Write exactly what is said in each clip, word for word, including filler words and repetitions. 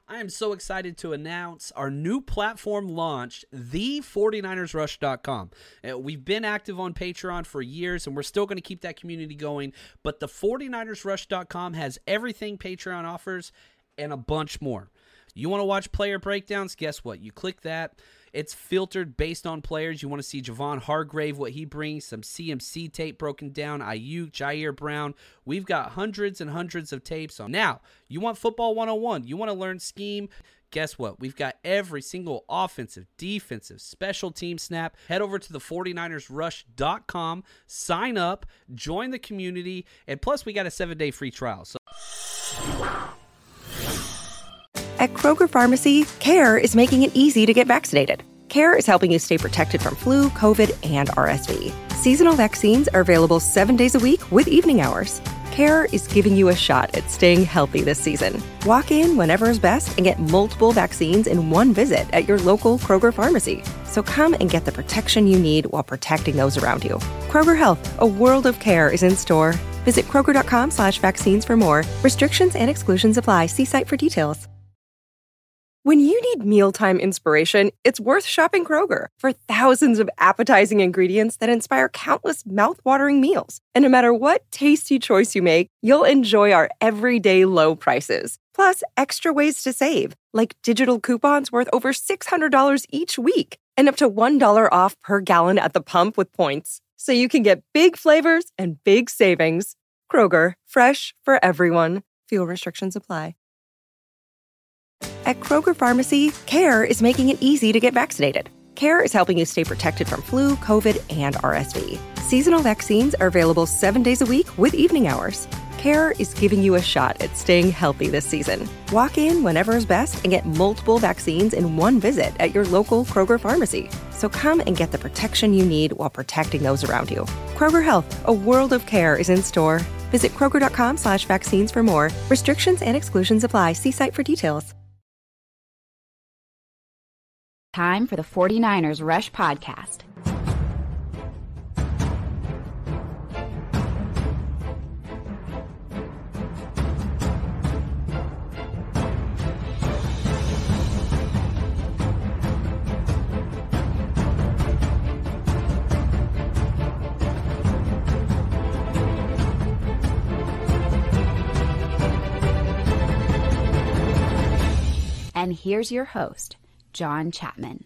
I am so excited to announce our new platform launch, the forty niners rush dot com. Uh, we've been active on Patreon for years, and we're still going to keep that community going, but the forty niners rush dot com has everything Patreon offers and a bunch more. You want to watch player breakdowns? Guess what? You click that. It's filtered based on players. You want to see Javon Hargrave, what he brings, some C M C tape broken down, Ayuk, Jair Brown. We've got hundreds and hundreds of tapes on. Now, you want football one oh one. You want to learn scheme. Guess what? We've got every single offensive, defensive, special team snap. Head over to the forty niners rush dot com, sign up, join the community, and plus we got a seven-day free trial. So. At Kroger Pharmacy, CARE is making it easy to get vaccinated. CARE is helping you stay protected from flu, COVID, and R S V. Seasonal vaccines are available seven days a week with evening hours. CARE is giving you a shot at staying healthy this season. Walk in whenever is best and get multiple vaccines in one visit at your local Kroger Pharmacy. So come and get the protection you need while protecting those around you. Kroger Health, a world of care is in store. Visit Kroger.com slash vaccines for more. Restrictions and exclusions apply. See site for details. When you need mealtime inspiration, it's worth shopping Kroger for thousands of appetizing ingredients that inspire countless mouthwatering meals. And no matter what tasty choice you make, you'll enjoy our everyday low prices. Plus, extra ways to save, like digital coupons worth over six hundred dollars each week and up to one dollar off per gallon at the pump with points. So you can get big flavors and big savings. Kroger, fresh for everyone. Fuel restrictions apply. At Kroger Pharmacy, CARE is making it easy to get vaccinated. CARE is helping you stay protected from flu, COVID, and R S V. Seasonal vaccines are available seven days a week with evening hours. CARE is giving you a shot at staying healthy this season. Walk in whenever is best and get multiple vaccines in one visit at your local Kroger Pharmacy. So come and get the protection you need while protecting those around you. Kroger Health, a world of care is in store. Visit Kroger.com slash vaccines for more. Restrictions and exclusions apply. See site for details. Time for the forty niners Rush podcast. And here's your host, John Chapman.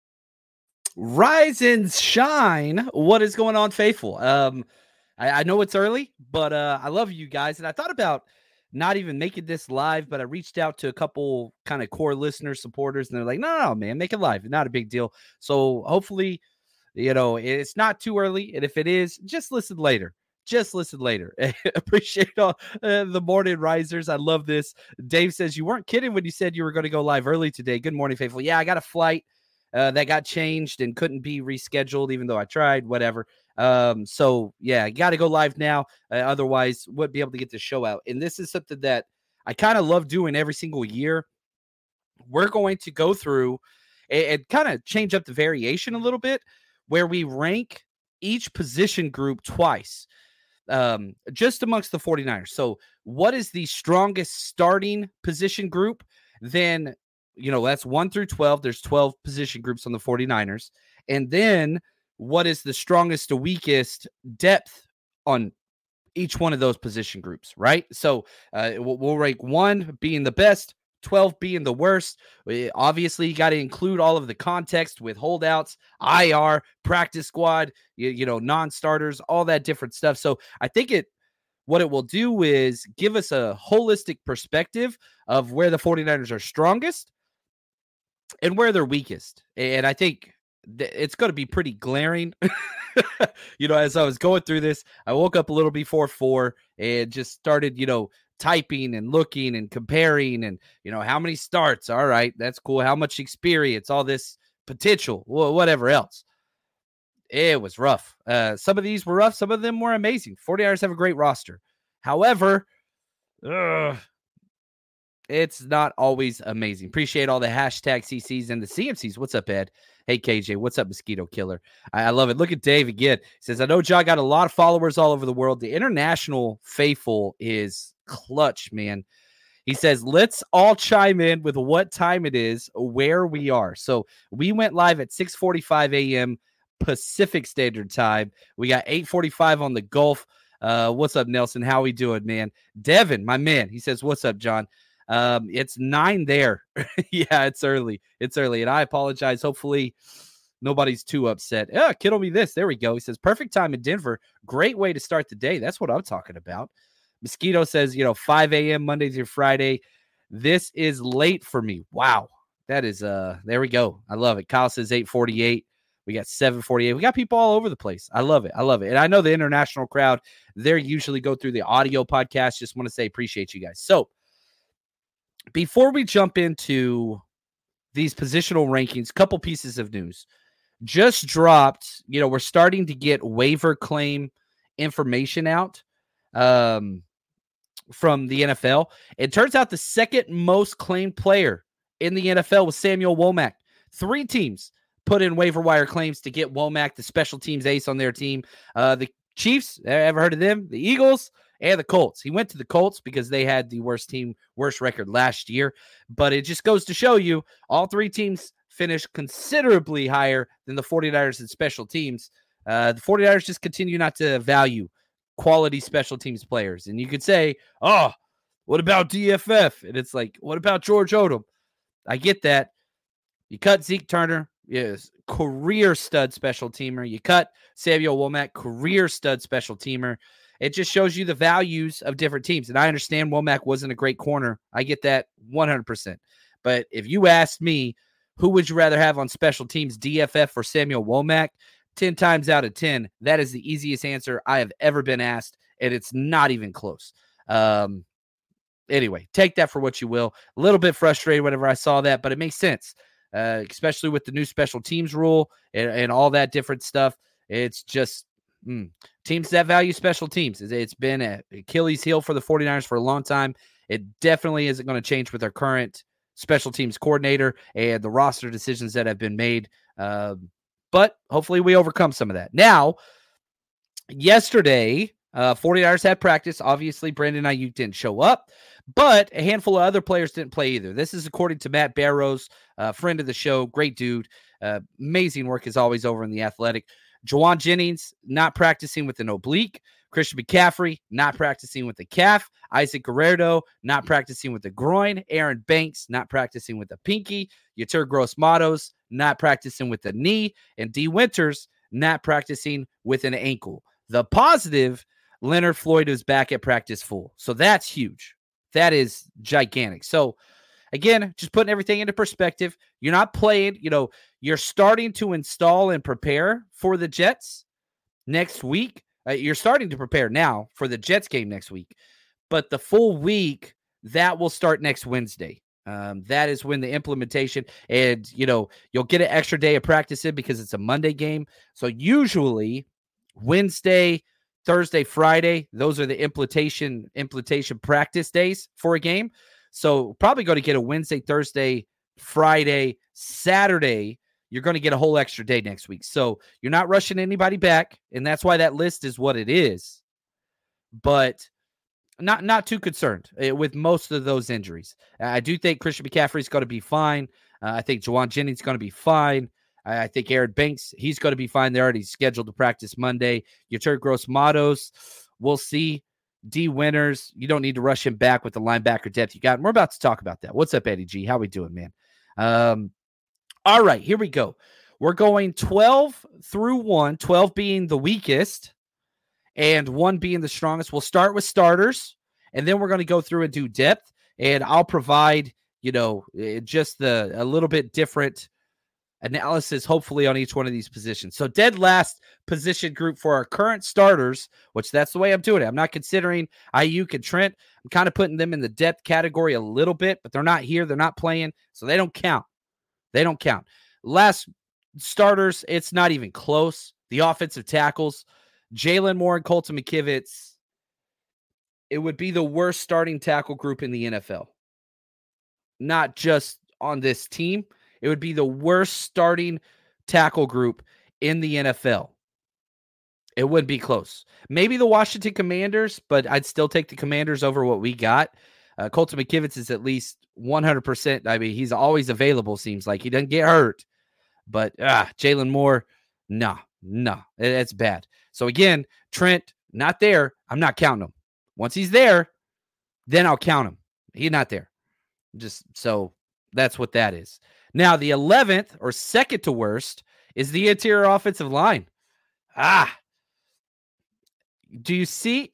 Rise and shine. What is going on, faithful? Um, I, I know it's early, but uh, I love you guys. And I thought about not even making this live, but I reached out to a couple kind of core listeners, supporters, and they're like, no, no, man, make it live. Not a big deal. So hopefully, you know, it's not too early. And if it is, just listen later. Just listen later. Appreciate all uh, the morning risers. I love this. Dave says, you weren't kidding when you said you were going to go live early today. Good morning, faithful. Yeah, I got a flight uh, that got changed and couldn't be rescheduled, even though I tried, whatever. Um, so, yeah, I got to go live now. Uh, otherwise, wouldn't be able to get the show out. And this is something that I kind of love doing every single year. We're going to go through and, and kind of change up the variation a little bit where we rank each position group twice. Um, just amongst the forty niners. So what is the strongest starting position group? Then, you know, that's one through twelve. There's twelve position groups on the forty niners. And then what is the strongest to weakest depth on each one of those position groups, right? So uh, we'll, we'll rank one being the best, twelve being the worst. We, obviously, you got to include all of the context with holdouts, I R, practice squad, you, you know, non-starters, all that different stuff. So I think it, what it will do is give us a holistic perspective of where the forty niners are strongest and where they're weakest. And I think th- it's going to be pretty glaring. You know, as I was going through this, I woke up a little before four and just started, you know, typing and looking and comparing and, you know, how many starts? All right, that's cool. How much experience, all this potential, whatever else. It was rough. Uh, some of these were rough. Some of them were amazing. forty niners have a great roster. However, ugh, it's not always amazing. Appreciate all the hashtag C Cs and the C M Cs. What's up, Ed? Hey, K J. What's up, Mosquito Killer? I, I love it. Look at Dave again. He says, I know John got a lot of followers all over the world. The international faithful is clutch, man. He says, let's all chime in with what time it is, where we are. So we went live at six forty-five a.m. Pacific Standard Time. We got eight forty-five on the Gulf. Uh, what's up, Nelson? How we doing, man? Devin, my man, he says, what's up, John? Um, it's nine there. Yeah, it's early. It's early. And I apologize. Hopefully nobody's too upset. Yeah, Kittle me this. There we go. He says, perfect time in Denver. Great way to start the day. That's what I'm talking about. Mosquito says, you know, five a.m. Monday through Friday. This is late for me. Wow. That is, uh, there we go. I love it. Kyle says eight forty-eight. We got seven forty-eight. We got people all over the place. I love it. I love it. And I know the international crowd, they're usually go through the audio podcast. Just want to say appreciate you guys. So before we jump into these positional rankings, couple pieces of news just dropped. You know, we're starting to get waiver claim information out um, from the N F L. It turns out the second most claimed player in the N F L was Samuel Womack. Three teams put in waiver wire claims to get Womack, the special teams ace on their team. Uh, the Chiefs, ever heard of them? The Eagles and the Colts. He went to the Colts because they had the worst team, worst record last year. But it just goes to show you all three teams finished considerably higher than the 49ers in special teams. Uh, the 49ers just continue not to value quality special teams players. And you could say, oh, what about D F F? And it's like, what about George Odom? I get that. You cut Zeke Turner, yes, career stud special teamer. You cut Samuel Womack, career stud special teamer. It just shows you the values of different teams. And I understand Womack wasn't a great corner. I get that one hundred percent. But if you asked me, who would you rather have on special teams, D F F or Samuel Womack? ten times out of ten, that is the easiest answer I have ever been asked, and it's not even close. Um, anyway, take that for what you will. A little bit frustrated whenever I saw that, but it makes sense, uh, especially with the new special teams rule and, and all that different stuff. It's just mm, teams that value special teams. It's been an Achilles heel for the 49ers for a long time. It definitely isn't going to change with our current special teams coordinator and the roster decisions that have been made. Um, But hopefully we overcome some of that. Now, yesterday, uh, 49ers had practice. Obviously, Brandon Ayuk didn't show up, but a handful of other players didn't play either. This is according to Matt Barrows, a friend of the show, great dude. Uh, amazing work as always over in The Athletic. Juwan Jennings not practicing with an oblique. Christian McCaffrey not practicing with the calf. Isaac Guerrero not practicing with the groin. Aaron Banks not practicing with the pinky. Yetur Gross-Matos not practicing with the knee. And D. Winters not practicing with an ankle. The positive, Leonard Floyd is back at practice full. So that's huge. That is gigantic. So again, just putting everything into perspective. You're not playing, you know, you're starting to install and prepare for the Jets next week. Uh, you're starting to prepare now for the Jets game next week. But the full week, that will start next Wednesday. Um, that is when the implementation, and, you know, you'll get an extra day of practice in because it's a Monday game. So usually Wednesday, Thursday, Friday, those are the implementation, implementation practice days for a game. So probably going to get a Wednesday, Thursday, Friday, Saturday. You're going to get a whole extra day next week. So you're not rushing anybody back, and that's why that list is what it is. But not not too concerned uh, with most of those injuries. I do think Christian McCaffrey is going to be fine. Uh, I think Juwan Jennings is going to be fine. I, I think Aaron Banks, he's going to be fine. They're already scheduled to practice Monday. Yetur Gross-Matos, we'll see. D. Winters, you don't need to rush him back with the linebacker depth you got. And we're about to talk about that. What's up, Eddie G? How we doing, man? Um, all right, here we go. We're going twelve through one, twelve being the weakest and one being the strongest. We'll start with starters, and then we're going to go through and do depth, and I'll provide, you know, just the a little bit different analysis, hopefully, on each one of these positions. So dead last position group for our current starters, which that's the way I'm doing it. I'm not considering Ayuk and Trent. I'm kind of putting them in the depth category a little bit, but they're not here. They're not playing, so they don't count. They don't count. Last starters, it's not even close. The offensive tackles, Jalen Moore and Colton McKivitz, it would be the worst starting tackle group in the N F L. Not just on this team. It would be the worst starting tackle group in the N F L. It would be close. Maybe the Washington Commanders, but I'd still take the Commanders over what we got. Uh, Colton McKivitz is at least one hundred percent. I mean, he's always available, seems like. He doesn't get hurt. But ah, Jalen Moore, no, no, that's bad. So again, Trent, not there. I'm not counting him. Once he's there, then I'll count him. He's not there. Just so that's what that is. Now, the eleventh or second to worst is the interior offensive line. Ah, do you see?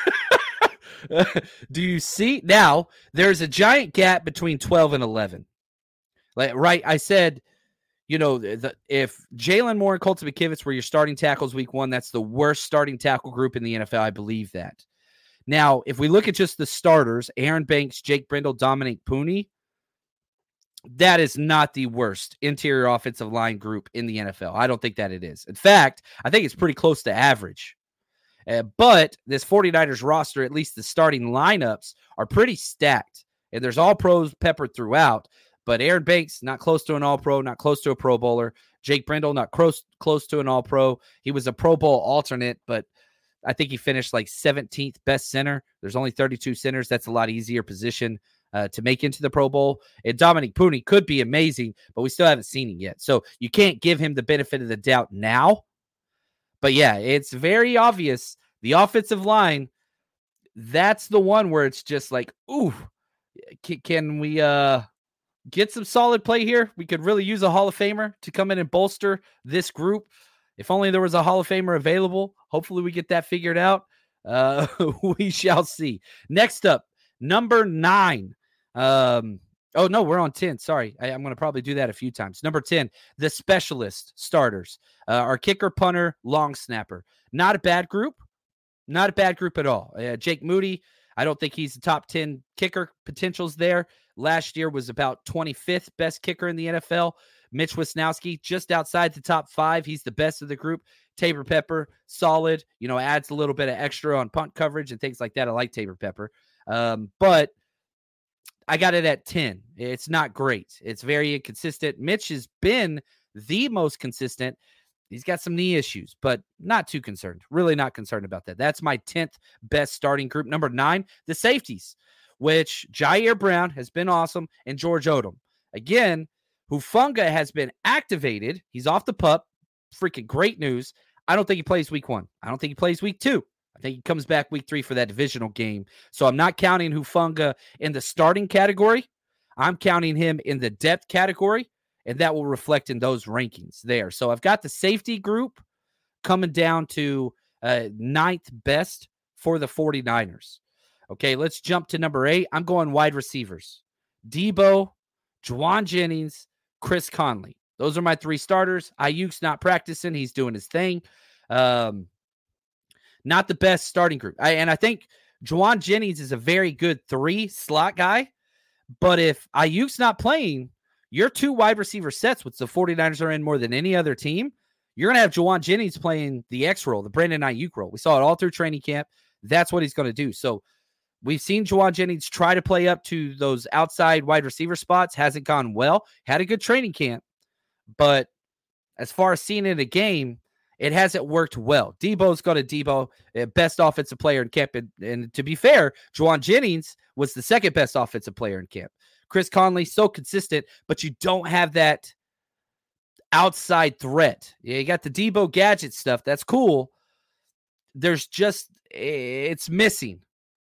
Do you see? Now, there's a giant gap between twelve and eleven. Like, right, I said, you know, the, if Jalen Moore and Colton McKivitz were your starting tackles week one, that's the worst starting tackle group in the N F L. I believe that. Now, if we look at just the starters, Aaron Banks, Jake Brendel, Dominic Pooney, that is not the worst interior offensive line group in the N F L. I don't think that it is. In fact, I think it's pretty close to average. Uh, but this 49ers roster, at least the starting lineups, are pretty stacked. And there's all pros peppered throughout. But Aaron Banks, not close to an all-pro, not close to a Pro Bowler. Jake Brendel, not close, close to an all-pro. He was a Pro Bowl alternate, but I think he finished like seventeenth best center. There's only thirty-two centers. That's a lot easier position uh, to make into the Pro Bowl. And Dominic Pooney could be amazing, but we still haven't seen him yet. So you can't give him the benefit of the doubt now. But yeah, it's very obvious. The offensive line, that's the one where it's just like, ooh, can, can we uh, get some solid play here? We could really use a Hall of Famer to come in and bolster this group. If only there was a Hall of Famer available. Hopefully we get that figured out. Uh, we shall see. Next up, number nine. Um, oh, no, we're on ten. Sorry. I, I'm going to probably do that a few times. Number ten, the specialist starters. Uh, our kicker, punter, long snapper. Not a bad group. Not a bad group at all. Uh, Jake Moody, I don't think he's the top ten kicker potentials there. Last year was about twenty-fifth best kicker in the N F L. Mitch Wisnowski, just outside the top five. He's the best of the group. Tabor Pepper, solid. You know, adds a little bit of extra on punt coverage and things like that. I like Tabor Pepper. Um, but I got it at ten. It's not great. It's very inconsistent. Mitch has been the most consistent. He's got some knee issues, but not too concerned. Really not concerned about that. That's my tenth best starting group. Number nine, the safeties, which Jair Brown has been awesome, and George Odom. Again, Hufanga has been activated. He's off the pup. Freaking great news. I don't think he plays week one. I don't think he plays week two. I think he comes back week three for that divisional game. So I'm not counting Hufanga in the starting category. I'm counting him in the depth category. And that will reflect in those rankings there. So I've got the safety group coming down to uh, ninth best for the 49ers. Okay, let's jump to number eight. I'm going wide receivers. Debo, Juwan Jennings, Chris Conley. Those are my three starters. Ayuk's not practicing. He's doing his thing. Um, not the best starting group. I, and I think Juwan Jennings is a very good three slot guy. But if Ayuk's not playing, your two wide receiver sets, which the 49ers are in more than any other team, you're going to have Juwan Jennings playing the X role, the Brandon Ayuk role. We saw it all through training camp. That's what he's going to do. So we've seen Juwan Jennings try to play up to those outside wide receiver spots. Hasn't gone well. Had a good training camp. But as far as seeing it in a game, it hasn't worked well. Debo's got a Debo, best offensive player in camp. And, and to be fair, Juwan Jennings was the second best offensive player in camp. Chris Conley, so consistent, but you don't have that outside threat. Yeah, you got the Debo gadget stuff. That's cool. There's just, it's missing.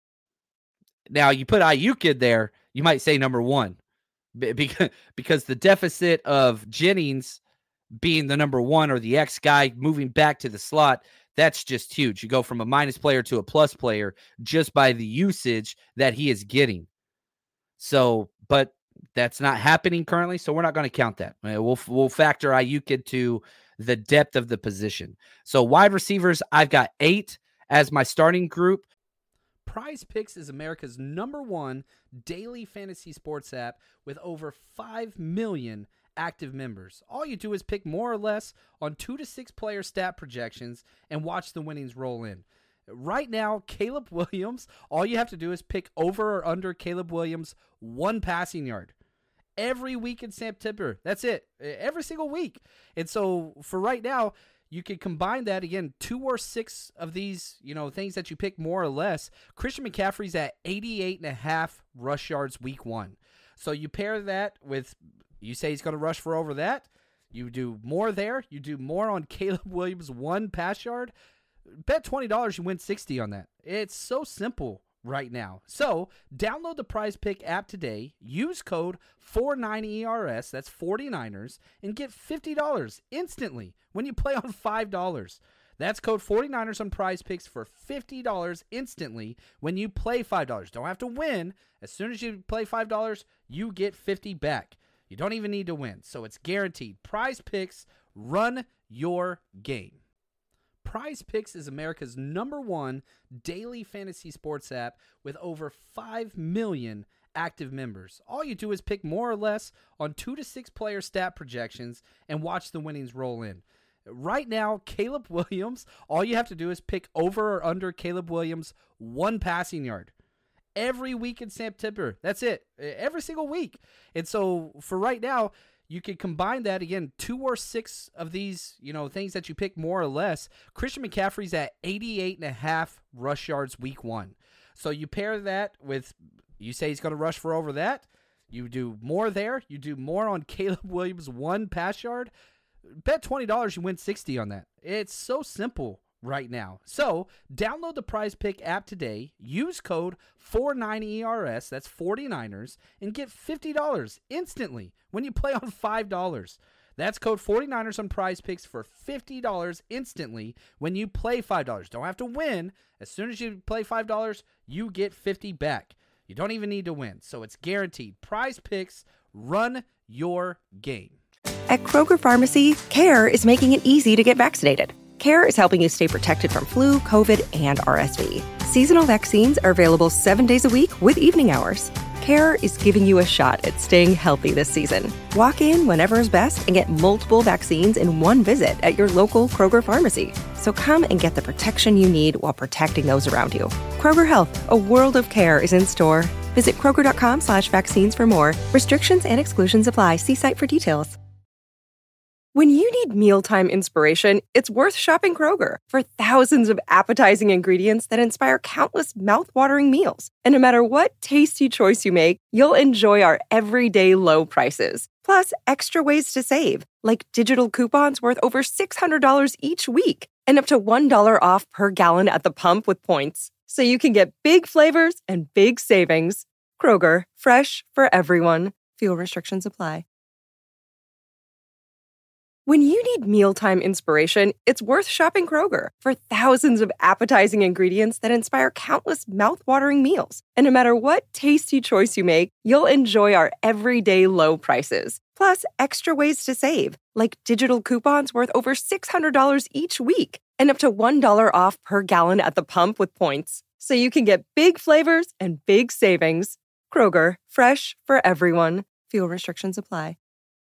Now, you put Ayuk in there, you might say number one. Because, because the deficit of Jennings being the number one or the X guy moving back to the slot, that's just huge. You go from a minus player to a plus player just by the usage that he is getting. So, but that's not happening currently, so we're not going to count that. We'll we'll factor Ayuk into the depth of the position. So wide receivers, I've got eight as my starting group. Prize Picks is America's number one daily fantasy sports app with over five million active members. All you do is pick more or less on two to six player stat projections and watch the winnings roll in. Right now, Caleb Williams, all you have to do is pick over or under Caleb Williams one passing yard. Every week in September. That's it. Every single week. And so for right now, you could combine that again, two or six of these, you know, things that you pick more or less. Christian McCaffrey's at eighty-eight and a half rush yards week one. So you pair that with, you say he's going to rush for over that. You do more there. You do more on Caleb Williams, one pass yard. Bet twenty dollars, you win sixty on that. It's so simple right now. So download the Prize Pick app today. Use code forty-nine E R S, that's forty-niners, and get fifty dollars instantly when you play on five dollars. That's code forty-niners on Prize Picks for fifty dollars instantly when you play five dollars. Don't have to win. As soon as you play five dollars, you get fifty dollars back. You don't even need to win, so it's guaranteed. Prize Picks, run your game. Prize Picks is America's number one daily fantasy sports app with over five million active members. All you do is pick more or less on two to six player stat projections and watch the winnings roll in. Right now, Caleb Williams, all you have to do is pick over or under Caleb Williams one passing yard. Every week in September. That's it. Every single week. And so for right now, you could combine that again, two or six of these, you know, things that you pick more or less. Christian McCaffrey's at eighty-eight and a half rush yards week one. So you pair that with, you say he's going to rush for over that. You do more there. You do more on Caleb Williams, one pass yard. Bet twenty dollars, you win sixty on that. It's so simple right now. So download the Prize Pick app today. Use code forty-nine E R S, that's forty-niners, and get fifty dollars instantly when you play on five dollars. That's code forty-niners on Prize Picks for fifty dollars instantly when you play five dollars. Don't have to win. As soon as you play five dollars, you get fifty dollars back. You don't even need to win, so it's guaranteed. Prize Picks, run your game. At Kroger Pharmacy, CARE is making it easy to get vaccinated. CARE is helping you stay protected from flu, COVID, and R S V. Seasonal vaccines are available seven days a week with evening hours. CARE is giving you a shot at staying healthy this season. Walk in whenever is best and get multiple vaccines in one visit at your local Kroger Pharmacy. So come and get the protection you need while protecting those around you. Kroger Health, a world of care is in store. Visit Kroger.com slash vaccines for more. Restrictions and exclusions apply. See site for details. When you need mealtime inspiration, it's worth shopping Kroger for thousands of appetizing ingredients that inspire countless mouth-watering meals. And no matter what tasty choice you make, you'll enjoy our everyday low prices. Plus, extra ways to save, like digital coupons worth over six hundred dollars each week and up to one dollar off per gallon at the pump with points. So you can get big flavors and big savings. Kroger, fresh for everyone. Fuel restrictions apply. When you need mealtime inspiration, it's worth shopping Kroger for thousands of appetizing ingredients that inspire countless mouth-watering meals. And no matter what tasty choice you make, you'll enjoy our everyday low prices. Plus, extra ways to save, like digital coupons worth over six hundred dollars each week and up to one dollar off per gallon at the pump with points. So you can get big flavors and big savings. Kroger, fresh for everyone. Fuel restrictions apply.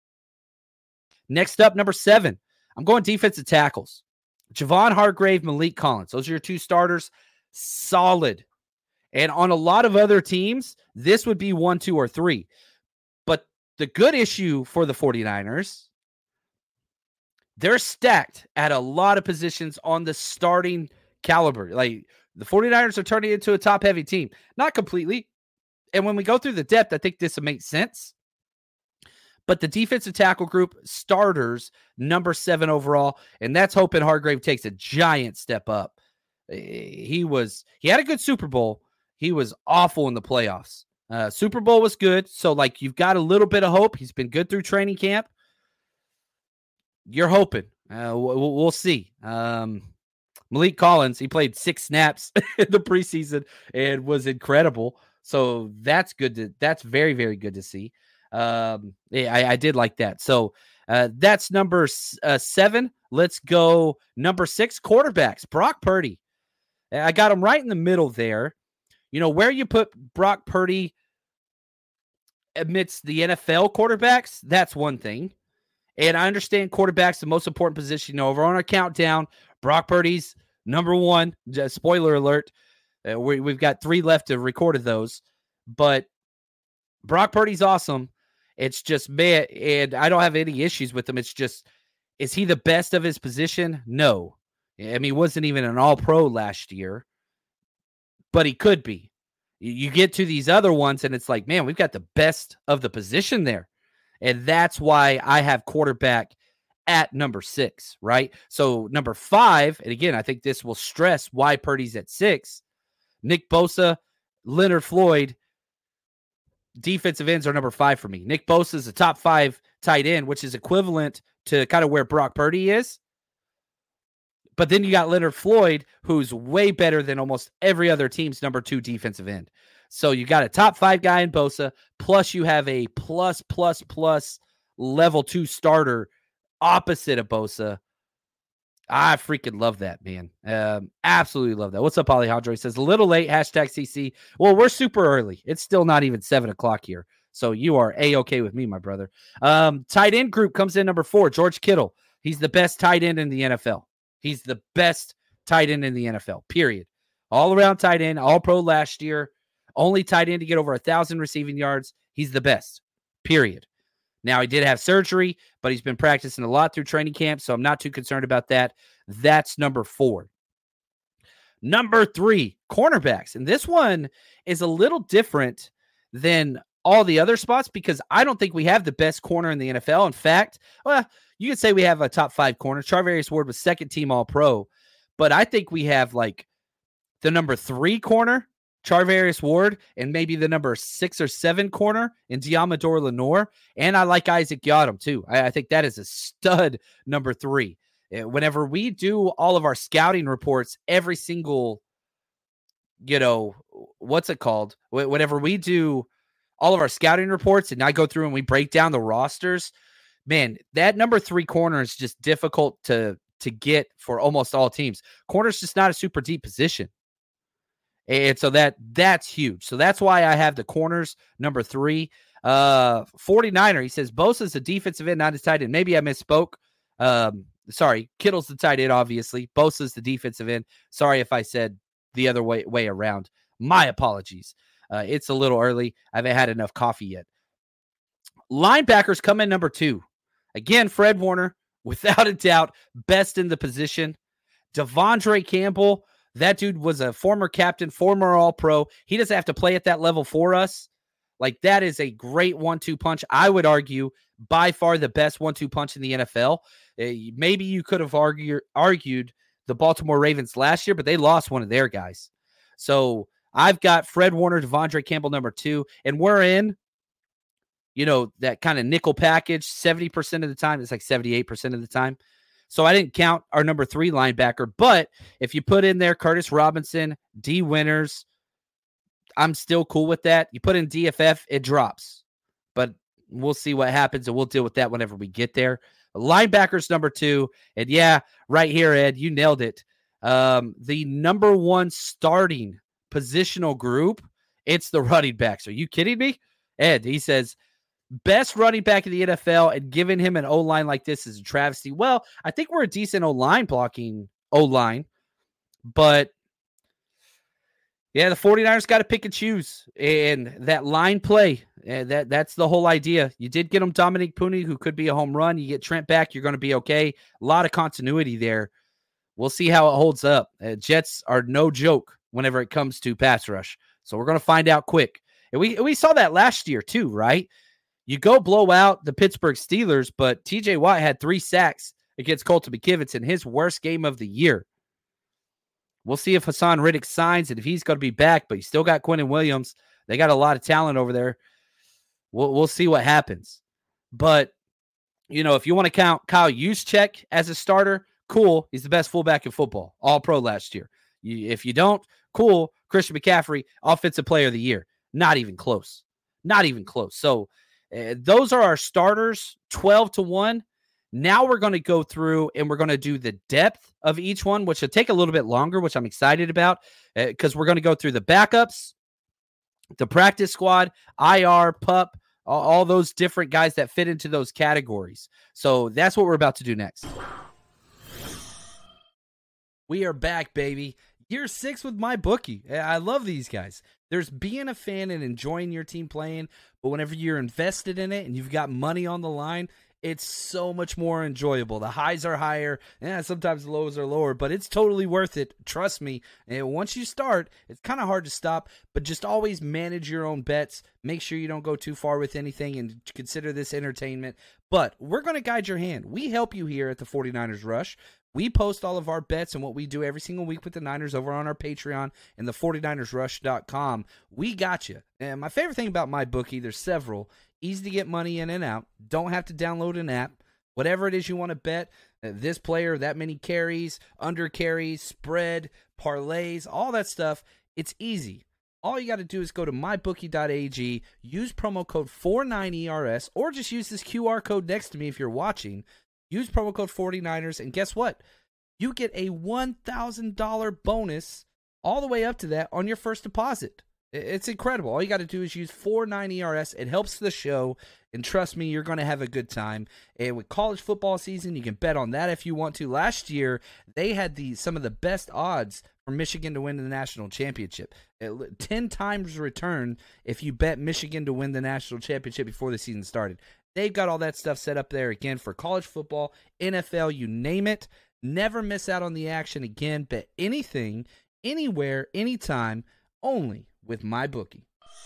Next up, number seven, I'm going defensive tackles. Javon Hargrave, Malik Collins. Those are your two starters. Solid. And on a lot of other teams, this would be one, two, or three. But the good issue for the 49ers, they're stacked at a lot of positions on the starting caliber. Like, the 49ers are turning into a top-heavy team. Not completely. And when we go through the depth, I think this will make sense. But the defensive tackle group, starters, number seven overall, and that's hoping Hargrave takes a giant step up. He was, he had a good Super Bowl. He was awful in the playoffs. Uh, Super Bowl was good, so like you've got a little bit of hope. He's been good through training camp. You're hoping. Uh, we'll, we'll see. Um, Malik Collins, he played six snaps in the preseason and was incredible. So that's good. To, that's very, very good to see. Um, yeah, I, I did like that. So uh, that's number uh, seven. Let's go number six, quarterbacks. Brock Purdy. I got him right in the middle there. You know, where you put Brock Purdy amidst the N F L quarterbacks, that's one thing. And I understand quarterback's the most important position. You know, over on our countdown, Brock Purdy's number one. Just spoiler alert. Uh, we, we've got three left to record of those. But Brock Purdy's awesome. It's just, man, and I don't have any issues with him. It's just Is he the best of his position? No. I mean, he wasn't even an all-pro last year, but he could be. You get to these other ones, and it's like, man, we've got the best of the position there. And that's why I have quarterback at number six, right? So number five, and again, I think this will stress why Purdy's at six. Nick Bosa, Leonard Floyd, defensive ends are number five for me. Nick Bosa is a top five tight end, which is equivalent to kind of where Brock Purdy is. But then you got Leonard Floyd, who's way better than almost every other team's number two defensive end. So you got a top five guy in Bosa, plus you have a plus, plus, plus level two starter opposite of Bosa. I freaking love that, man. Um, absolutely love that. What's up, Alejandro? He says, a little late, hashtag C C. Well, we're super early. It's still not even seven o'clock here. So you are A-okay with me, my brother. Um, tight end group comes in number four, George Kittle. He's the best tight end in the N F L. He's the best tight end in the N F L, period. All-around tight end, all-pro last year. Only tight end to get over one thousand receiving yards. He's the best, period. Now, he did have surgery, but he's been practicing a lot through training camp, so I'm not too concerned about that. That's number four. Number three, cornerbacks. And this one is a little different than all the other spots because I don't think we have the best corner in the N F L. In fact, well, you could say we have a top five corner. Charvarius Ward was second team All-Pro, but I think we have like the number three corner, Charvarius Ward, and maybe the number six or seven corner in Diamador Lenore. And I like Isaac Yadam too. I, I think that is a stud number three. Whenever we do all of our scouting reports, every single, you know, what's it called? Whenever we do all of our scouting reports and I go through and we break down the rosters, man, that number three corner is just difficult to, to get for almost all teams. Corner's just not a super deep position. And so that that's huge. So that's why I have the corners number three. Uh, forty-niner, he says, Bosa's a defensive end, not a tight end. Maybe I misspoke. Um, sorry, Kittle's the tight end, obviously. Bosa's the defensive end. Sorry if I said the other way, way around. My apologies. Uh, it's a little early. I haven't had enough coffee yet. Linebackers come in number two. Again, Fred Warner, without a doubt, best in the position. Devondre Campbell, that dude was a former captain, former All-Pro. He doesn't have to play at that level for us. Like, that is a great one two punch. I would argue by far the best one two punch in the N F L. Uh, maybe you could have argue, argued the Baltimore Ravens last year, but they lost one of their guys. So I've got Fred Warner, Devondre Campbell, number two, and we're in, you know, that kind of nickel package seventy percent of the time. It's like seventy-eight percent of the time. So I didn't count our number three linebacker, but if you put in there Curtis Robinson, D Winters, I'm still cool with that. You put in D F F, it drops, but we'll see what happens, and we'll deal with that whenever we get there. Linebackers number two, and yeah, right here, Ed, you nailed it. Um, the number one starting positional group, it's the running backs. Are you kidding me? Ed, he says, best running back in the N F L, and giving him an O-line like this is a travesty. Well, I think we're a decent O-line blocking O-line, but yeah, the 49ers got to pick and choose, and that line play, uh, that that's the whole idea. You did get him Dominic Puni, who could be a home run. You get Trent back, you're going to be okay. A lot of continuity there. We'll see how it holds up. Uh, Jets are no joke whenever it comes to pass rush, so we're going to find out quick. And we we saw that last year too, right? You go blow out the Pittsburgh Steelers, but T J Watt had three sacks against Colton McKivitz in his worst game of the year. We'll see if Hassan Riddick signs and if he's going to be back, but you still got Quinnen Williams. They got a lot of talent over there. We'll, we'll see what happens. But, you know, if you want to count Kyle Juszczyk as a starter, cool. He's the best fullback in football, all-pro last year. You, if you don't, cool. Christian McCaffrey, offensive player of the year. Not even close. Not even close. So, Uh, those are our starters, twelve to one. Now we're going to go through and we're going to do the depth of each one, which will take a little bit longer, which I'm excited about because uh, we're going to go through the backups, the practice squad, I R, pup, all, all those different guys that fit into those categories. So that's what we're about to do next. We are back, baby. Year six with MyBookie. I love these guys. There's being a fan and enjoying your team playing, but whenever you're invested in it and you've got money on the line, It's so much more enjoyable. The highs are higher. Yeah, sometimes the lows are lower, but it's totally worth it. Trust me. And once you start, it's kind of hard to stop, but just always manage your own bets. Make sure you don't go too far with anything and consider this entertainment. But we're going to guide your hand. We help you here at the 49ers Rush. We post all of our bets and what we do every single week with the Niners over on our Patreon and the 49ers rush dot com. We got you. And my favorite thing about MyBookie, there's several. Easy to get money in and out. Don't have to download an app. Whatever it is you want to bet, uh, this player, that many carries, under carries, spread, parlays, all that stuff, it's easy. All you got to do is go to my bookie dot a g, use promo code forty-nine E R S, or just use this Q R code next to me if you're watching. Use promo code forty-niners, and guess what? You get a one thousand dollars bonus all the way up to that on your first deposit. It's incredible. All you got to do is use forty-nine E R S. It helps the show, and trust me, you're going to have a good time. And with college football season, you can bet on that if you want to. Last year, they had the some of the best odds for Michigan to win the national championship. It, ten times return if you bet Michigan to win the national championship before the season started. They've got all that stuff set up there again for college football, N F L, you name it. Never miss out on the action again. Bet anything, anywhere, anytime, only with MyBookie.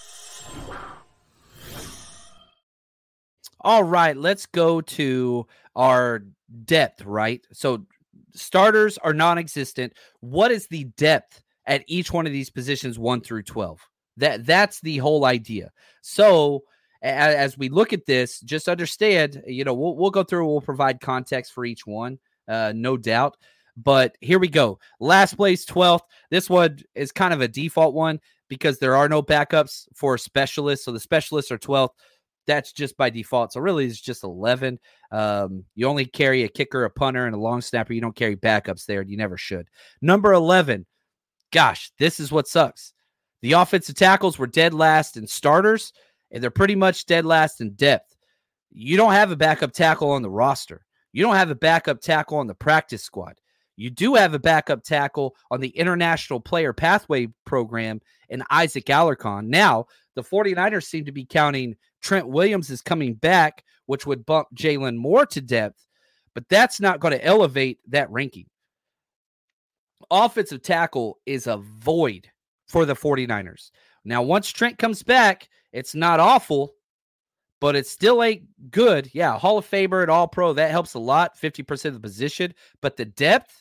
All right, let's go to our depth, right? So starters are non-existent. What is the depth at each one of these positions, one through twelve? That That's the whole idea. So as we look at this, just understand, you know, we'll, we'll go through, we'll provide context for each one, uh, no doubt. But here we go. Last place, twelfth. This one is kind of a default one because there are no backups for specialists. So the specialists are twelfth. That's just by default. So really it's just eleven. Um, you only carry a kicker, a punter, and a long snapper. You don't carry backups there. You never should. Number eleven. Gosh, this is what sucks. The offensive tackles were dead last in starters, and they're pretty much dead last in depth. You don't have a backup tackle on the roster. You don't have a backup tackle on the practice squad. You do have a backup tackle on the International Player Pathway Program in Isaac Alarcon. Now, the 49ers seem to be counting Trent Williams is coming back, which would bump Jalen Moore to depth, but that's not going to elevate that ranking. Offensive tackle is a void for the 49ers. Now, once Trent comes back, it's not awful, but it still ain't good. Yeah, Hall of Famer and All-Pro, that helps a lot, fifty percent of the position. But the depth,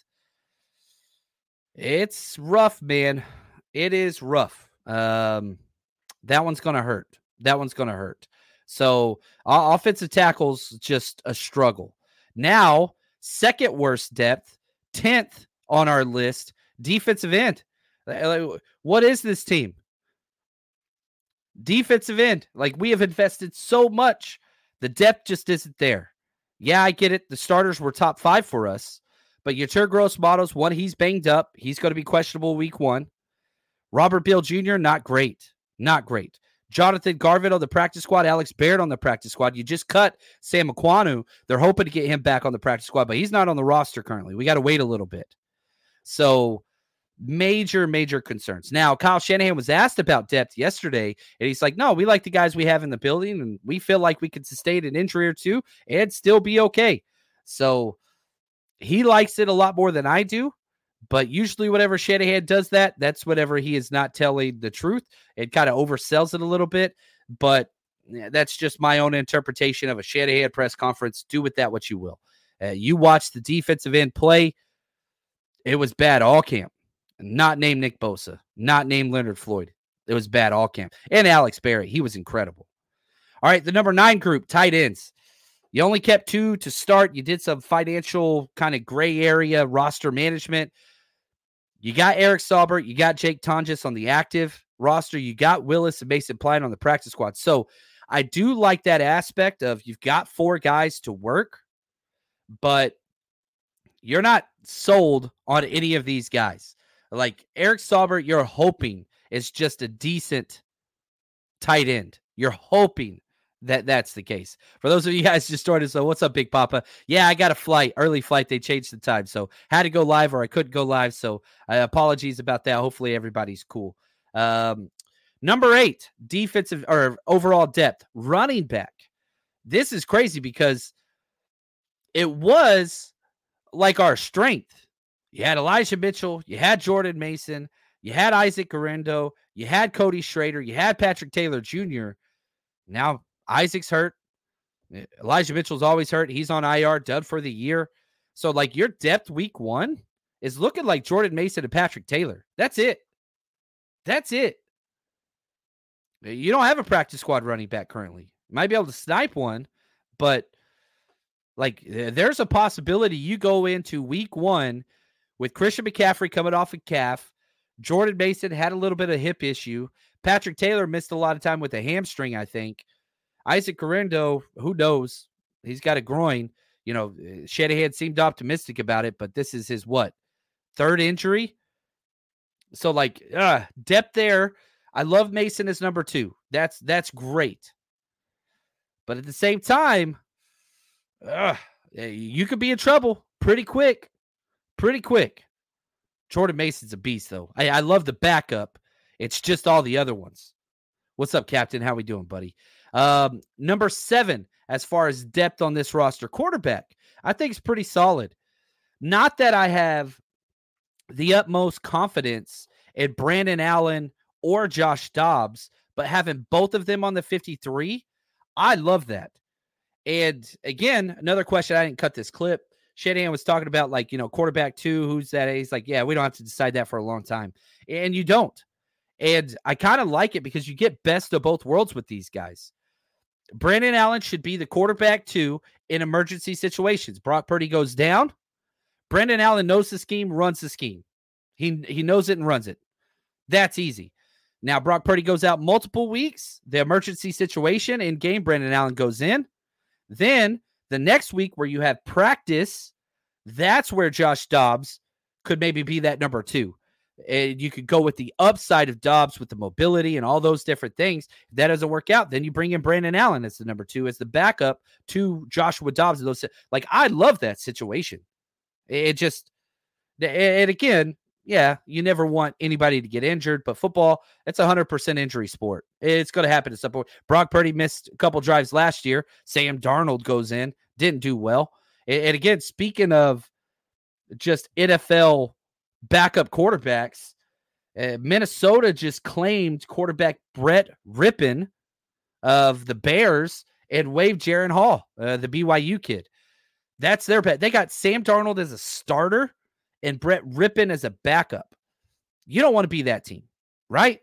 it's rough, man. It is rough. Um, that one's going to hurt. That one's going to hurt. So uh, offensive tackle's just a struggle. Now, second worst depth, tenth on our list, defensive end. What is this team? Defensive end. Like, we have invested so much. The depth just isn't there. Yeah, I get it. The starters were top five for us. But Yetur Gross-Matos, one, he's banged up. He's going to be questionable week one. Robert Beal Junior, not great. Not great. Jonathan Garvin on the practice squad. Alex Baird on the practice squad. You just cut Sam Aquanu. They're hoping to get him back on the practice squad, but he's not on the roster currently. We got to wait a little bit. So major, major concerns. Now, Kyle Shanahan was asked about depth yesterday, and he's like, no, we like the guys we have in the building, and we feel like we could sustain an injury or two and still be okay. So he likes it a lot more than I do, but usually whenever Shanahan does that, that's whenever he is not telling the truth. It kind of oversells it a little bit, but that's just my own interpretation of a Shanahan press conference. Do with that what you will. Uh, you watch the defensive end play. It was bad all camp. Not named Nick Bosa. Not named Leonard Floyd. It was bad all camp. And Alex Berry. He was incredible. All right, the number nine group, tight ends. You only kept two to start. You did some financial kind of gray area roster management. You got Eric Saubert. You got Jake Tonjes on the active roster. You got Willis and Mason Pline on the practice squad. So I do like that aspect of you've got four guys to work, but you're not sold on any of these guys. Like Eric Saubert, you're hoping is just a decent tight end. You're hoping that that's the case. For those of you guys just started, so what's up, Big Papa? Yeah, I got a flight, early flight. They changed the time, so had to go live or I couldn't go live. So uh, apologies about that. Hopefully everybody's cool. Um, number eight, defensive or overall depth, running back. This is crazy because it was like our strength. You had Elijah Mitchell, you had Jordan Mason, you had Isaac Guerendo, you had Cody Schrader, you had Patrick Taylor Junior Now Isaac's hurt. Elijah Mitchell's always hurt. He's on I R, done for the year. So, like, your depth week one is looking like Jordan Mason and Patrick Taylor. That's it. That's it. You don't have a practice squad running back currently. You might be able to snipe one, but, like, there's a possibility you go into week one with Christian McCaffrey coming off a calf. Jordan Mason had a little bit of hip issue. Patrick Taylor missed a lot of time with a hamstring, I think. Isaac Guerendo, who knows? He's got a groin. You know, Shanahan seemed optimistic about it, but this is his, what, third injury? So, like, uh, depth there. I love Mason as number two. That's that's great. But at the same time, uh, you could be in trouble pretty quick. Pretty quick. Jordan Mason's a beast, though. I, I love the backup. It's just all the other ones. What's up, Captain? How we doing, buddy? Um, number seven, as far as depth on this roster, quarterback, I think it's pretty solid. Not that I have the utmost confidence in Brandon Allen or Josh Dobbs, but having both of them on the fifty-three, I love that. And again, another question, I didn't cut this clip. Shanahan was talking about, like, you know, quarterback two, who's that? He's like, yeah, we don't have to decide that for a long time. And you don't. And I kind of like it because you get best of both worlds with these guys. Brandon Allen should be the quarterback two in emergency situations. Brock Purdy goes down. Brandon Allen knows the scheme, runs the scheme. He, he knows it and runs it. That's easy. Now, Brock Purdy goes out multiple weeks. The emergency situation in game, Brandon Allen goes in. Then the next week where you have practice, that's where Josh Dobbs could maybe be that number two. And you could go with the upside of Dobbs with the mobility and all those different things. If that doesn't work out, then you bring in Brandon Allen as the number two, as the backup to Joshua Dobbs. Those, like, I love that situation. It just, and again, yeah, you never want anybody to get injured, but football, it's a one hundred percent injury sport. It's going to happen at some point. Brock Purdy missed a couple drives last year. Sam Darnold goes in, didn't do well. And again, speaking of just N F L backup quarterbacks, uh, Minnesota just claimed quarterback Brett Rippon of the Bears and waived Jaron Hall, uh, the B Y U kid. That's their bet. They got Sam Darnold as a starter and Brett Rippon as a backup. You don't want to be that team, right?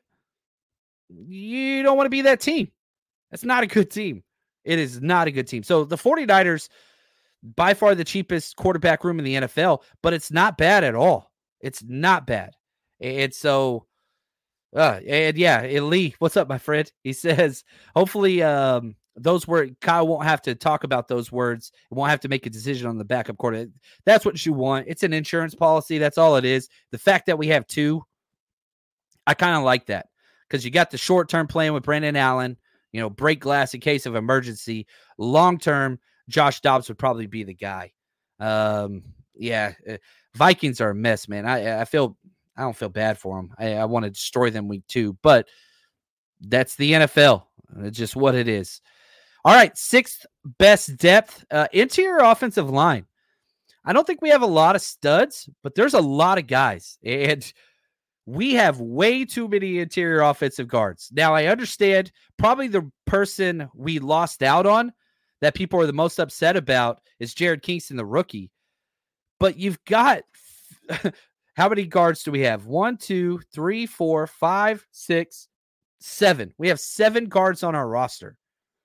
You don't want to be that team. That's not a good team. It is not a good team. So the 49ers, by far the cheapest quarterback room in the N F L, but it's not bad at all. It's not bad. And so, uh, and yeah, and Lee, what's up, my friend? He says, hopefully um, those words, Kyle won't have to talk about those words. Won't have to make a decision on the backup quarterback. That's what you want. It's an insurance policy. That's all it is. The fact that we have two, I kind of like that because you got the short-term plan with Brandon Allen, you know, break glass in case of emergency. Long-term, Josh Dobbs would probably be the guy. Um, yeah, Vikings are a mess, man. I I feel I don't feel bad for them. I, I want to destroy them week two, but that's the N F L. It's just what it is. All right, sixth best depth, uh, interior offensive line. I don't think we have a lot of studs, but there's a lot of guys, and we have way too many interior offensive guards. Now, I understand probably the person we lost out on that people are the most upset about is Jared Kingston, the rookie. But you've got, how many guards do we have? One, two, three, four, five, six, seven. We have seven guards on our roster.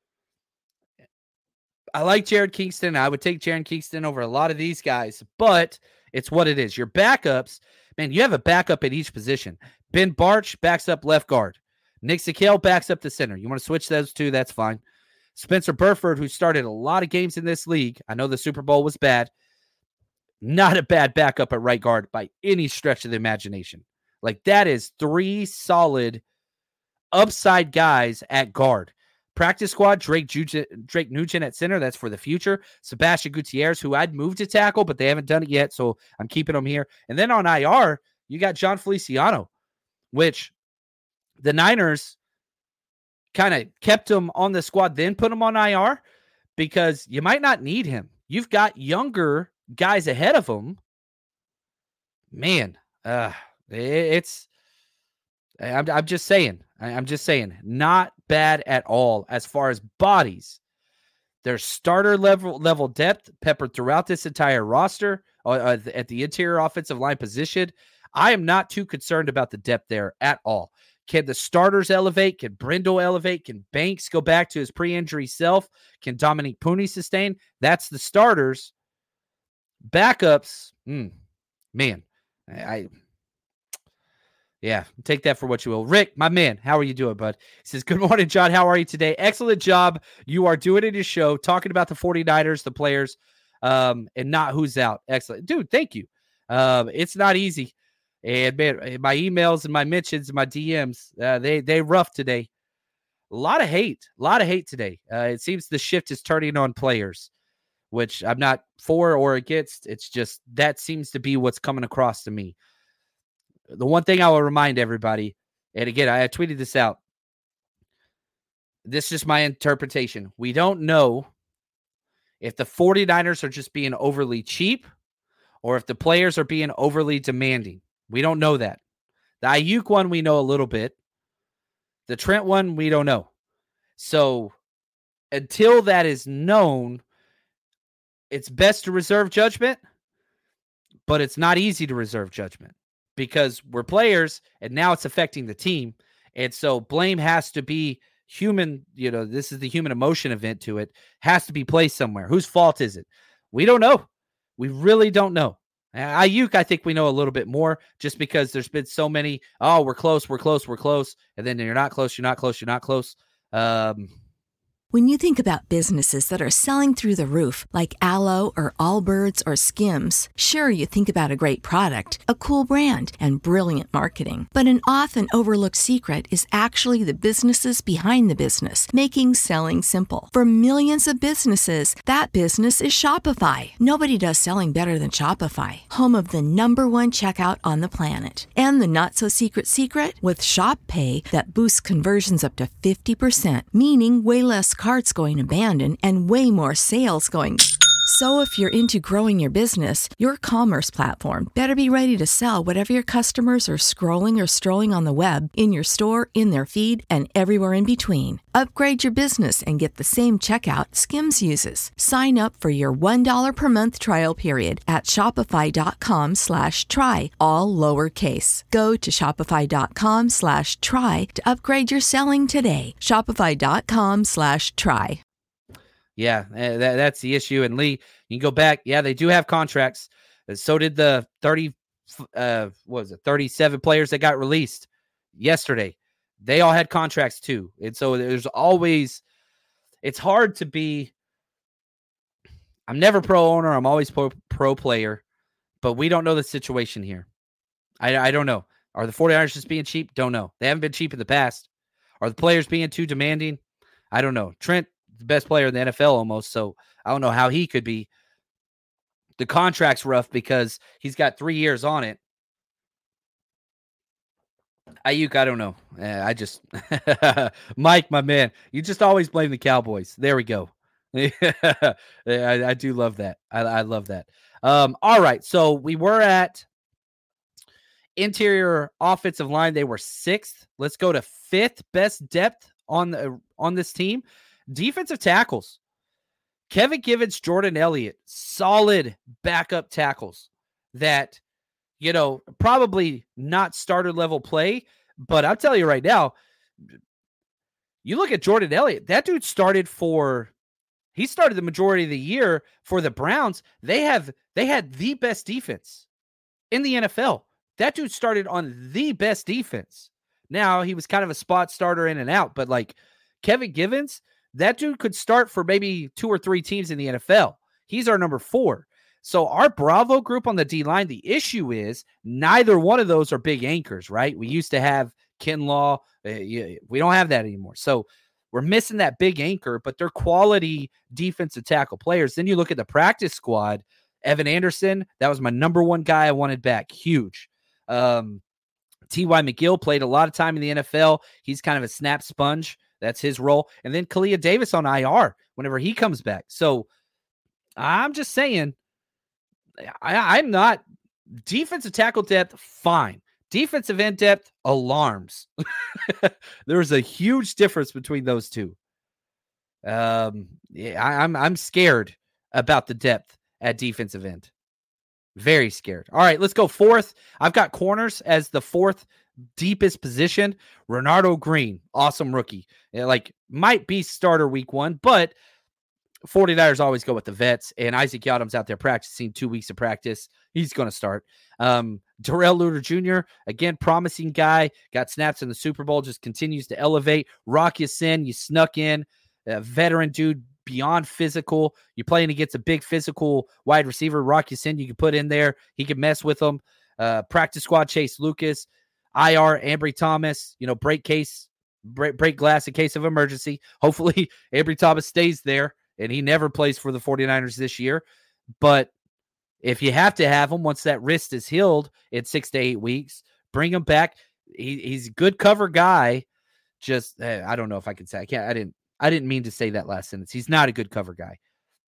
I like Jared Kingston. I would take Jared Kingston over a lot of these guys, but it's what it is. Your backups, man, you have a backup at each position. Ben Barch backs up left guard. Nick Sakale backs up the center. You want to switch those two, that's fine. Spencer Burford, who started a lot of games in this league. I know the Super Bowl was bad. Not a bad backup at right guard by any stretch of the imagination. Like, that is three solid upside guys at guard. Practice squad, Drake, Juge- Drake Nugent at center. That's for the future. Sebastian Gutierrez, who I'd move to tackle, but they haven't done it yet, so I'm keeping him here. And then on I R, you got John Feliciano, which the Niners kind of kept him on the squad, then put him on I R because you might not need him. you've got younger guys ahead of them. Man, uh, it's, I'm, I'm just saying, I'm just saying, not bad at all as far as bodies. There's starter level level depth peppered throughout this entire roster uh, at the interior offensive line position. I am not too concerned about the depth there at all. Can the starters elevate? Can Brindle elevate? Can Banks go back to his pre-injury self? Can Dominique Pooney sustain? That's the starters. Backups, mm, man, I, I yeah, take that for what you will. Rick, my man, how are you doing, bud? He says, good morning, John. How are you today? Excellent job. You are doing it in your show, talking about the 49ers, the players, um, and not who's out. Excellent. Dude, thank you. Um, it's not easy. And, man, my emails and my mentions and my D Ms, uh, they, they rough today. A lot of hate. A lot of hate today. Uh, it seems the shift is turning on players, which I'm not for or against. It's just that seems to be what's coming across to me. The one thing I will remind everybody, and again, I tweeted this out. This is just my interpretation. We don't know if the 49ers are just being overly cheap or if the players are being overly demanding. We don't know that. The Ayuk one, we know a little bit. The Trent one, we don't know. So until that is known, it's best to reserve judgment, but it's not easy to reserve judgment because we're players and now it's affecting the team. And so blame has to be human. You know, this is the human emotion event to it, has to be placed somewhere. Whose fault is it? We don't know. We really don't know. Ayuk, I think we know a little bit more just because there's been so many, oh, we're close, we're close, we're close. And then you're not close, you're not close, you're not close. Um, When you think about businesses that are selling through the roof, like Aloe or Allbirds or Skims, sure, you think about a great product, a cool brand, and brilliant marketing. But an often overlooked secret is actually the businesses behind the business, making selling simple. For millions of businesses, that business is Shopify. Nobody does selling better than Shopify, home of the number one checkout on the planet. And the not-so-secret secret? With Shop Pay, that boosts conversions up to fifty percent, meaning way less carts going abandoned and way more sales going. So if you're into growing your business, your commerce platform better be ready to sell whatever your customers are scrolling or strolling on the web, in your store, in their feed, and everywhere in between. Upgrade your business and get the same checkout Skims uses. Sign up for your one dollar per month trial period at shopify.com slash try, all lowercase. Go to shopify.com slash try to upgrade your selling today. Shopify.com slash try. Yeah, that, that's the issue. And Lee, you can go back. Yeah, they do have contracts. So did the thirty, uh, what was it, thirty-seven players that got released yesterday. They all had contracts too. And so there's always, it's hard to be, I'm never pro owner. I'm always pro, pro player, but we don't know the situation here. I, I don't know. Are the 49ers just being cheap? Don't know. They haven't been cheap in the past. Are the players being too demanding? I don't know. Trent, the best player in the N F L almost, so I don't know how he could be. The contract's rough because he's got three years on it. Ayuk, I don't know. Uh, I just Mike, my man, you just always blame the Cowboys. There we go. I, I do love that. I, I love that. Um, all right, so we were at interior offensive line. They were sixth. Let's go to fifth best depth on the on this team. Defensive tackles. Kevin Givens, Jordan Elliott, solid backup tackles that, you know, probably not starter level play, but I'll tell you right now, you look at Jordan Elliott, that dude started for, he started the majority of the year for the Browns. They have, they had the best defense in the N F L. That dude started on the best defense. Now he was kind of a spot starter in and out, but like Kevin Givens, that dude could start for maybe two or three teams in the N F L. He's our number four. So our Bravo group on the D-line, the issue is neither one of those are big anchors, right? We used to have Kinlaw. Uh, we don't have that anymore. So we're missing that big anchor, but they're quality defensive tackle players. Then you look at the practice squad. Evan Anderson, that was my number one guy I wanted back. Huge. Um, T Y. McGill played a lot of time in the N F L. He's kind of a snap sponge. That's his role. And then Kalia Davis on I R whenever he comes back. So I'm just saying, I, I'm not defensive tackle depth. Fine. Defensive end depth, alarms. There's a huge difference between those two. Um, yeah, I, I'm I'm scared about the depth at defensive end. Very scared. All right, let's go fourth. I've got corners as the fourth deepest position. Renardo Green, awesome rookie. Yeah, like might be starter week one, but 49ers always go with the vets, and Isaac Yadam's out there practicing two weeks of practice. He's going to start. Um, Darrell Luter Junior, again, promising guy, got snaps in the Super Bowl, just continues to elevate. Rock Ya-Sin, you snuck in. A veteran dude, beyond physical. You're playing against a big physical wide receiver, Rock Ya-Sin, you can put in there. He can mess with them. Uh, practice squad, Chase Lucas. I R, Ambry Thomas, you know, break case, break, break glass in case of emergency. Hopefully, Ambry Thomas stays there, and he never plays for the 49ers this year. But if you have to have him once that wrist is healed in six to eight weeks, bring him back. He, he's a good cover guy. Just, uh, I don't know if I can say, I can't, I didn't, I didn't mean to say that last sentence. He's not a good cover guy.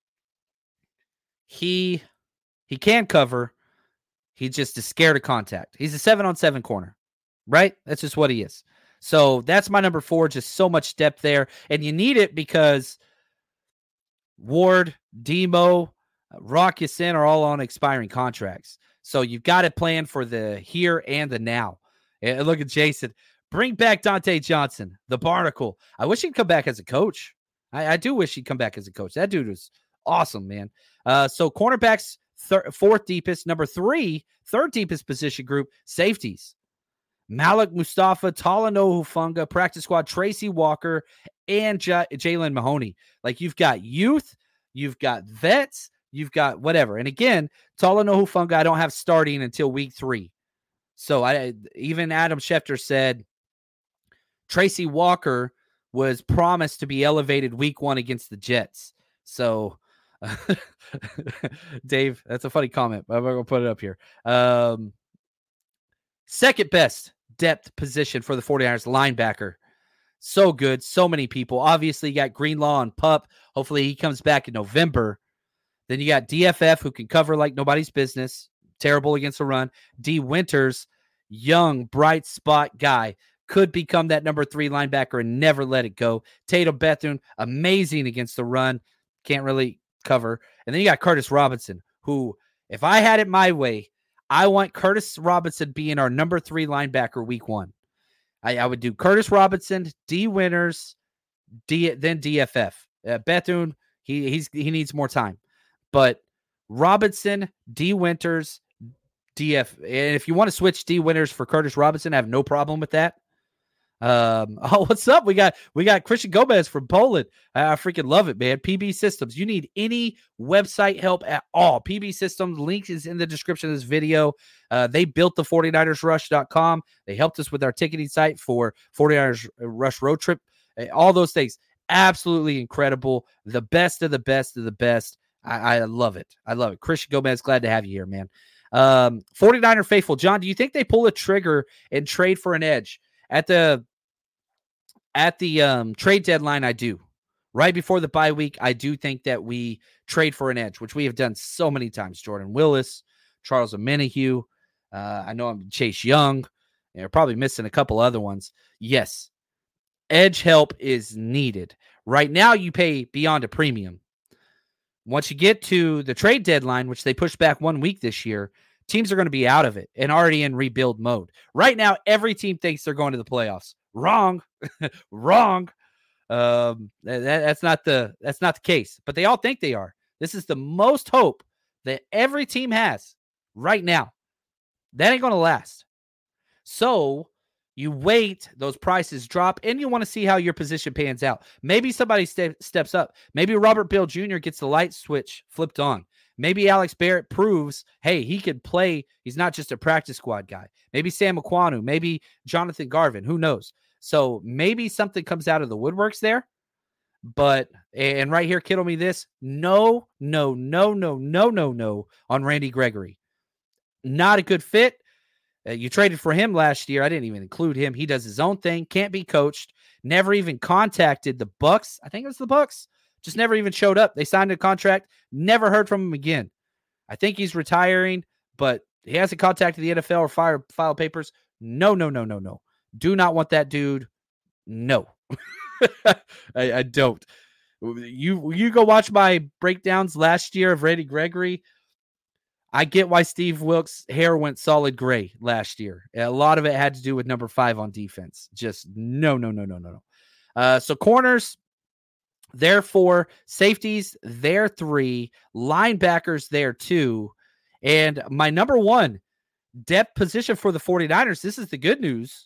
He, he can cover. He just is scared of contact. He's a seven on seven corner, right? That's just what he is. So that's my number four. Just so much depth there. And you need it because Ward, Demo, Rock Ya-Sin are all on expiring contracts. So you've got to plan for the here and the now. And look at Jason. Bring back Dante Johnson, the Barnacle. I wish he'd come back as a coach. I, I do wish he'd come back as a coach. That dude was awesome, man. Uh, so cornerbacks, thir- fourth deepest. Number three, third deepest position group, safeties. Malik Mustafa, Talanoa Hufanga, practice squad, Tracy Walker, and J- Jalen Mahoney. Like, you've got youth, you've got vets, you've got whatever. And again, Talanoa Hufanga, I don't have starting until week three. So I even Adam Schefter said Tracy Walker was promised to be elevated week one against the Jets. So, Dave, that's a funny comment. I'm going to put it up here. Um, second best depth position for the 49ers, linebacker. So good. So many people. Obviously, you got Greenlaw and Pup. Hopefully, he comes back in November. Then you got D F F, who can cover like nobody's business. Terrible against the run. D. Winters, young, bright spot guy. Could become that number three linebacker and never let it go. Tatum Bethune, amazing against the run. Can't really cover. And then you got Curtis Robinson, who, if I had it my way, I want Curtis Robinson being our number three linebacker week one. I, I would do Curtis Robinson, D. Winters, D, then D F F. Uh, Bethune, he he's he needs more time. But Robinson, D. Winters, D F. And if you want to switch D. Winters for Curtis Robinson, I have no problem with that. Um, oh, what's up? We got we got Christian Gomez from Poland. I, I freaking love it, man. P B Systems. You need any website help at all. P B Systems, link is in the description of this video. Uh, they built the 49ers rush dot com. They helped us with our ticketing site for 49ers Rush Road Trip. Uh, all those things. Absolutely incredible. The best of the best of the best. I, I love it. I love it. Christian Gomez, glad to have you here, man. Um, 49er faithful. John, do you think they pull a trigger and trade for an edge? At the At the um, trade deadline, I do. Right before the bye week, I do think that we trade for an edge, which we have done so many times. Jordan Willis, Charles Omenihu. Uh, I know I'm Chase Young. They're probably missing a couple other ones. Yes, edge help is needed. Right now, you pay beyond a premium. Once you get to the trade deadline, which they pushed back one week this year, teams are going to be out of it and already in rebuild mode. Right now, every team thinks they're going to the playoffs. Wrong, wrong. Um, that, that's not the that's not the case. But they all think they are. This is the most hope that every team has right now. That ain't going to last. So you wait, those prices drop, and you want to see how your position pans out. Maybe somebody ste- steps up. Maybe Robert Bill Junior gets the light switch flipped on. Maybe Alex Barrett proves, hey, he could play. He's not just a practice squad guy. Maybe Sam Aquanu. Maybe Jonathan Garvin. Who knows? So maybe something comes out of the woodworks there. But, and right here, kiddle me this. No, no, no, no, no, no, no on Randy Gregory. Not a good fit. Uh, you traded for him last year. I didn't even include him. He does his own thing. Can't be coached. Never even contacted the Bucks. I think it was the Bucks Just never even showed up. They signed a contract, never heard from him again. I think he's retiring, but he hasn't contacted the N F L or file, file papers. No, no, no, no, no. Do not want that dude. No. I, I don't. You you go watch my breakdowns last year of Randy Gregory. I get why Steve Wilkes' hair went solid gray last year. A lot of it had to do with number five on defense. Just no, no, no, no, no, no. Uh, so corners, they're four. Safeties, they're three. Linebackers, they're two. And my number one depth position for the 49ers, this is the good news.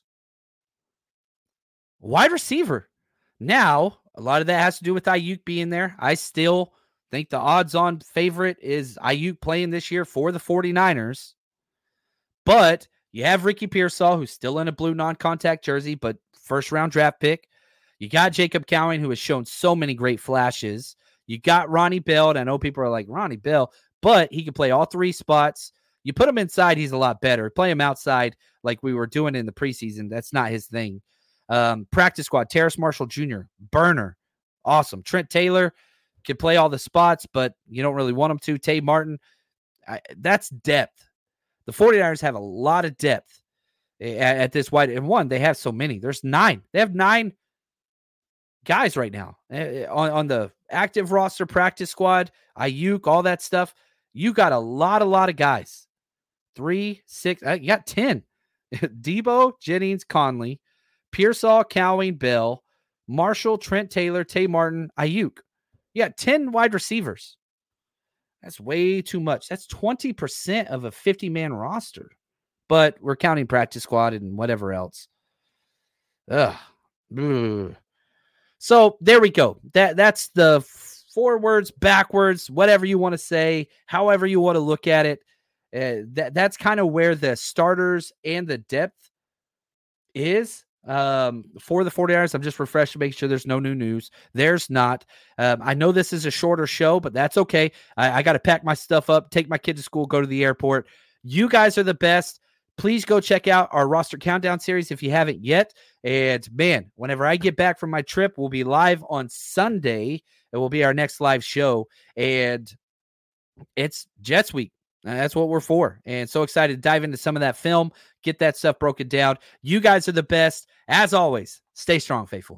Wide receiver. Now, a lot of that has to do with Ayuk being there. I still think the odds-on favorite is Ayuk playing this year for the 49ers. But you have Ricky Pearsall, who's still in a blue non-contact jersey, but first-round draft pick. You got Jacob Cowing, who has shown so many great flashes. You got Ronnie Bell, and I know people are like, Ronnie Bell, but he can play all three spots. You put him inside, he's a lot better. Play him outside like we were doing in the preseason. That's not his thing. Um, practice squad, Terrace Marshall Junior, burner, awesome. Trent Taylor can play all the spots, but you don't really want him to. Tay Martin, I, that's depth. The 49ers have a lot of depth at, at this wide. And one, they have so many. There's nine. They have nine guys right now uh, on, on the active roster, practice squad, Ayuk, all that stuff. You got a lot, a lot of guys. Three, six, uh, you got ten. Debo, Jennings, Conley, Pearsall, Cowing, Bell, Marshall, Trent Taylor, Tay Martin, Ayuk. You got ten wide receivers. That's way too much. That's twenty percent of a fifty-man roster. But we're counting practice squad and whatever else. Ugh. Ugh. So there we go. That That's the forwards, backwards, whatever you want to say, however you want to look at it. Uh, that That's kind of where the starters and the depth is. Um, for the 49ers, I'm just refreshed to make sure there's no new news. There's not. Um, I know this is a shorter show, but that's okay. I, I got to pack my stuff up, take my kid to school, go to the airport. You guys are the best. Please go check out our roster countdown series if you haven't yet. And man, whenever I get back from my trip, we'll be live on Sunday. It will be our next live show. And it's Jets week. And that's what we're for. And so excited to dive into some of that film, get that stuff broken down. You guys are the best. As always, stay strong, faithful.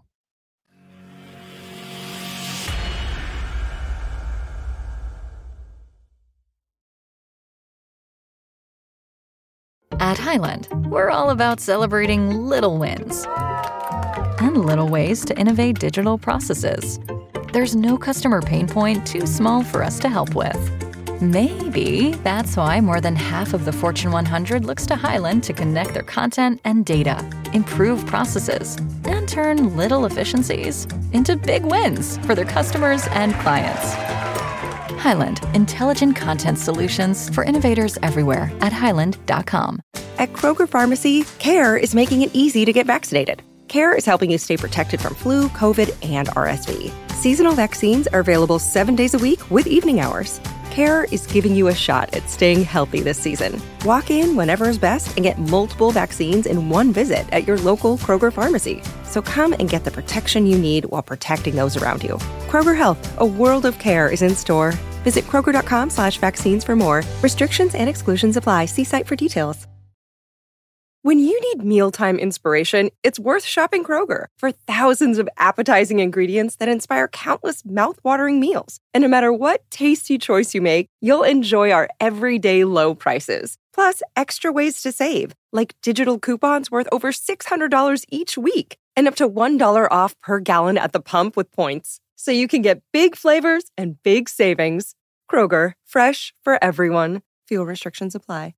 At Highland, we're all about celebrating little wins and little ways to innovate digital processes. There's no customer pain point too small for us to help with. Maybe that's why more than half of the Fortune one hundred looks to Highland to connect their content and data, improve processes, and turn little efficiencies into big wins for their customers and clients. Highland, intelligent content solutions for innovators everywhere at highland dot com. At Kroger Pharmacy, CARE is making it easy to get vaccinated. CARE is helping you stay protected from flu, COVID, and R S V. Seasonal vaccines are available seven days a week with evening hours. CARE is giving you a shot at staying healthy this season. Walk in whenever is best and get multiple vaccines in one visit at your local Kroger pharmacy. So come and get the protection you need while protecting those around you. Kroger Health, a world of care is in store. Visit Kroger.com slash vaccines for more. Restrictions and exclusions apply. See site for details. When you need mealtime inspiration, it's worth shopping Kroger for thousands of appetizing ingredients that inspire countless mouth-watering meals. And no matter what tasty choice you make, you'll enjoy our everyday low prices. Plus, extra ways to save, like digital coupons worth over six hundred dollars each week and up to one dollar off per gallon at the pump with points. So you can get big flavors and big savings. Kroger, fresh for everyone. Fuel restrictions apply.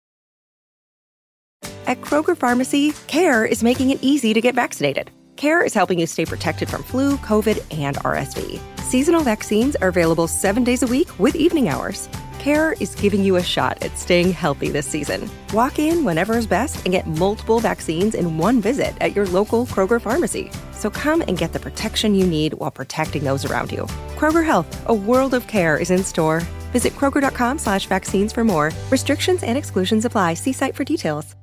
At Kroger Pharmacy, CARE is making it easy to get vaccinated. CARE is helping you stay protected from flu, COVID, and R S V. Seasonal vaccines are available seven days a week with evening hours. CARE is giving you a shot at staying healthy this season. Walk in whenever is best and get multiple vaccines in one visit at your local Kroger pharmacy. So come and get the protection you need while protecting those around you. Kroger Health, a world of care is in store. Visit Kroger.com slash vaccines for more. Restrictions and exclusions apply. See site for details.